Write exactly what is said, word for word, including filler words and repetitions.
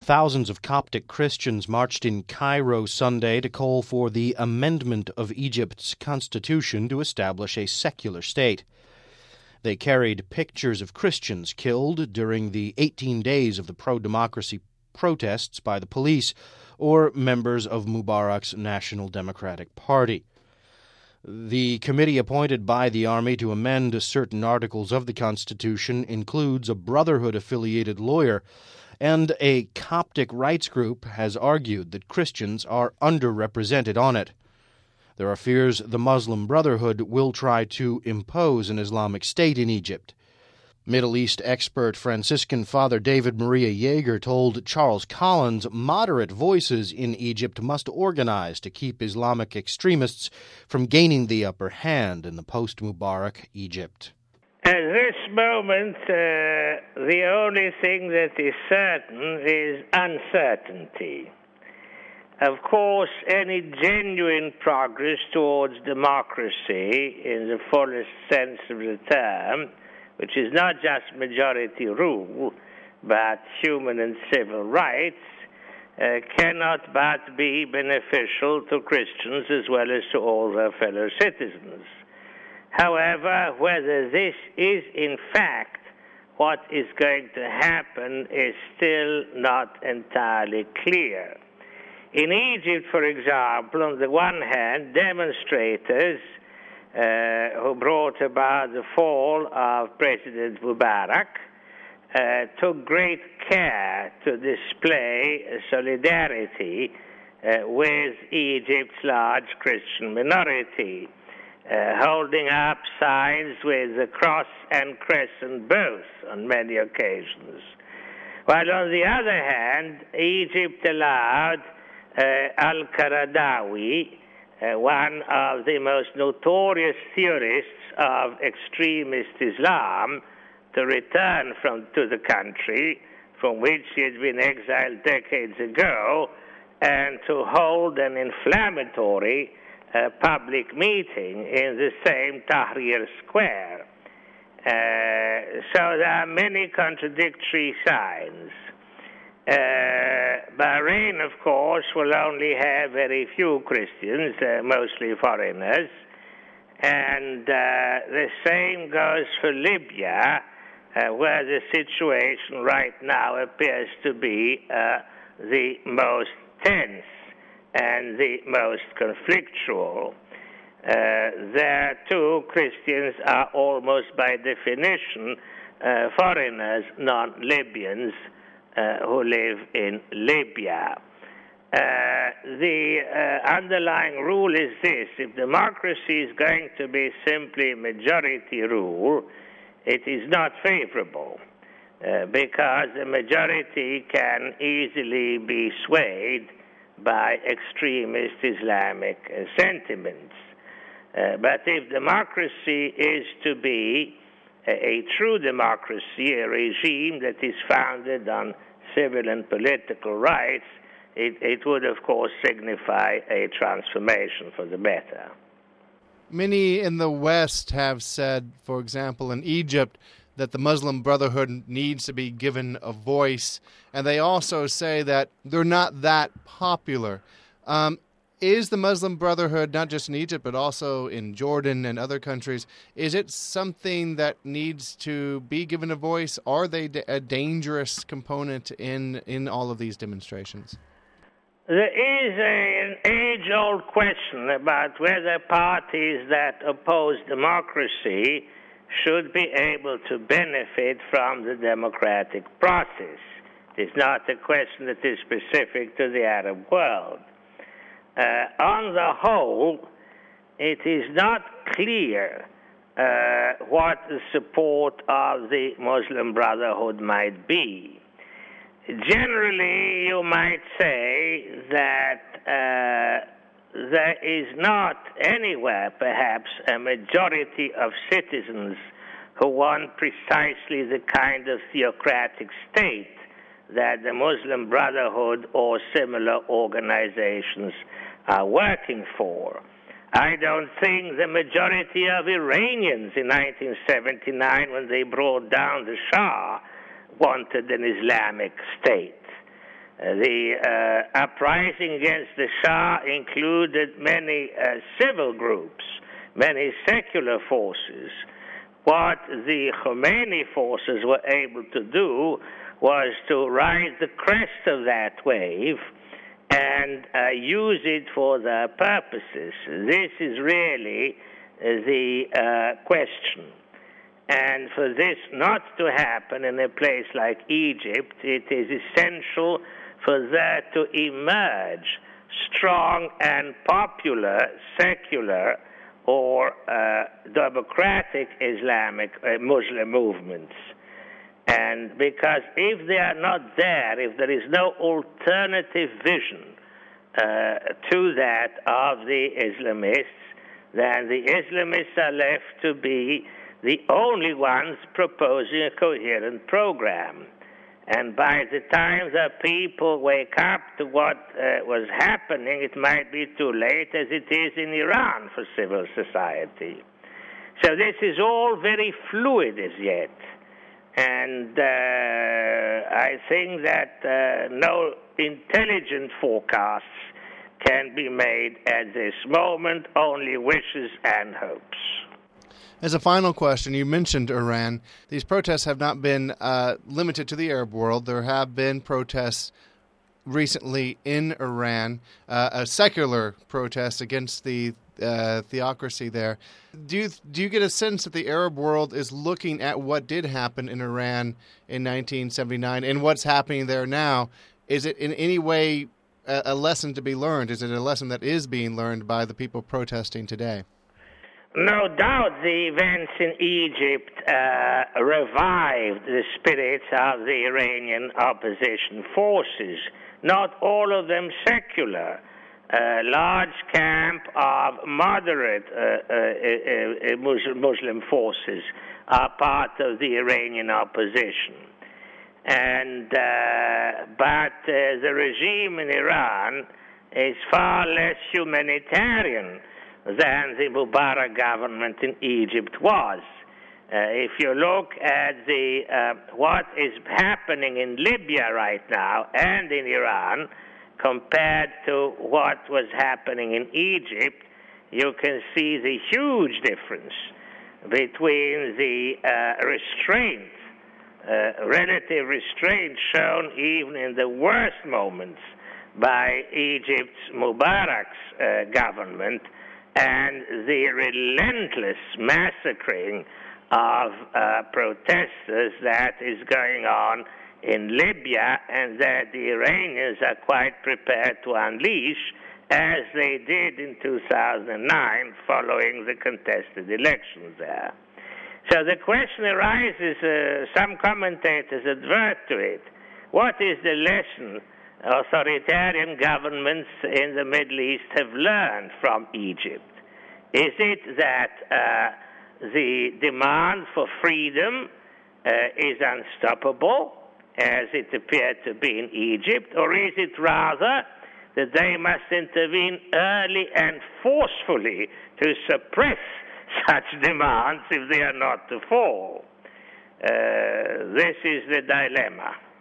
Thousands of Coptic Christians marched in Cairo Sunday to call for the amendment of Egypt's constitution to establish a secular state. They carried pictures of Christians killed during the eighteen days of the pro-democracy protests by the police or members of Mubarak's National Democratic Party. The committee appointed by the army to amend certain articles of the Constitution includes a Brotherhood-affiliated lawyer, and a Coptic rights group has argued that Christians are underrepresented on it. There are fears the Muslim Brotherhood will try to impose an Islamic State in Egypt. Middle East expert Franciscan Father David Maria Yeager told Charles Collins moderate voices in Egypt must organize to keep Islamic extremists from gaining the upper hand in the post-Mubarak Egypt. At this moment, uh, the only thing that is certain is uncertainty. Of course, any genuine progress towards democracy in the fullest sense of the term, which is not just majority rule, but human and civil rights, uh, cannot but be beneficial to Christians as well as to all their fellow citizens. However, whether this is in fact what is going to happen is still not entirely clear. In Egypt, for example, on the one hand, demonstrators uh, who brought about the fall of President Mubarak uh, took great care to display solidarity uh, with Egypt's large Christian minority, Uh, holding up signs with the cross and crescent both on many occasions. While on the other hand, Egypt allowed uh, Al-Qaradawi, uh, one of the most notorious theorists of extremist Islam, to return from to the country from which he had been exiled decades ago and to hold an inflammatory a public meeting in the same Tahrir Square. Uh, so there are many contradictory signs. Uh, Bahrain, of course, will only have very few Christians, uh, mostly foreigners, and uh, the same goes for Libya, uh, where the situation right now appears to be uh, the most tense and the most conflictual. Uh, there, too, Christians are almost by definition uh, foreigners, non-Libyans, uh, who live in Libya. Uh, the uh, underlying rule is this: if democracy is going to be simply majority rule, it is not favorable, uh, because the majority can easily be swayed by extremist Islamic uh, sentiments. Uh, but if democracy is to be a, a true democracy, a regime that is founded on civil and political rights, it, it would, of course, signify a transformation for the better. Many in the West have said, for example, in Egypt, that the Muslim Brotherhood needs to be given a voice, and they also say that they're not that popular. Um, is the Muslim Brotherhood, not just in Egypt, but also in Jordan and other countries, is it something that needs to be given a voice? Are they a dangerous component in, in all of these demonstrations? There is a, an age-old question about whether parties that oppose democracy should be able to benefit from the democratic process. It is not a question that is specific to the Arab world. Uh, on the whole, it is not clear uh, what the support of the Muslim Brotherhood might be. Generally, you might say that uh, there is not anywhere, perhaps, a majority of citizens who want precisely the kind of theocratic state that the Muslim Brotherhood or similar organizations are working for. I don't think the majority of Iranians in nineteen seventy-nine, when they brought down the Shah, wanted an Islamic state. Uh, the uh, uprising against the Shah included many uh, civil groups, many secular forces. What the Khomeini forces were able to do was to ride the crest of that wave and uh, use it for their purposes. This is really uh, the uh, question. And for this not to happen in a place like Egypt, it is essential for there to emerge strong and popular secular or uh, democratic Islamic uh, Muslim movements. And because if they are not there, if there is no alternative vision uh, to that of the Islamists, then the Islamists are left to be the only ones proposing a coherent program. And by the time the people wake up to what uh, was happening, it might be too late, as it is in Iran for civil society. So this is all very fluid as yet. And uh, I think that uh, no intelligent forecasts can be made at this moment, only wishes and hopes. As a final question, you mentioned Iran. These protests have not been uh, limited to the Arab world. There have been protests recently in Iran, uh, a secular protest against the uh, theocracy there. Do you, do you get a sense that the Arab world is looking at what did happen in Iran in nineteen seventy-nine and what's happening there now? Is it in any way a, a lesson to be learned? Is it a lesson that is being learned by the people protesting today? No doubt the events in Egypt uh, revived the spirits of the Iranian opposition forces, not all of them secular. A large camp of moderate uh, uh, uh, Muslim forces are part of the Iranian opposition. And uh, but uh, the regime in Iran is far less humanitarian than the Mubarak government in Egypt was. Uh, if you look at the uh, what is happening in Libya right now and in Iran compared to what was happening in Egypt, you can see the huge difference between the uh, restraint, uh, relative restraint shown even in the worst moments by Egypt's Mubarak's uh, government and the relentless massacring of uh, protesters that is going on in Libya, and that the Iranians are quite prepared to unleash, as they did in two thousand nine following the contested elections there. So the question arises, uh, some commentators advert to it. What is the lesson authoritarian governments in the Middle East have learned from Egypt? Is it that uh, the demand for freedom uh, is unstoppable, as it appeared to be in Egypt, or is it rather that they must intervene early and forcefully to suppress such demands if they are not to fall? Uh, this is the dilemma.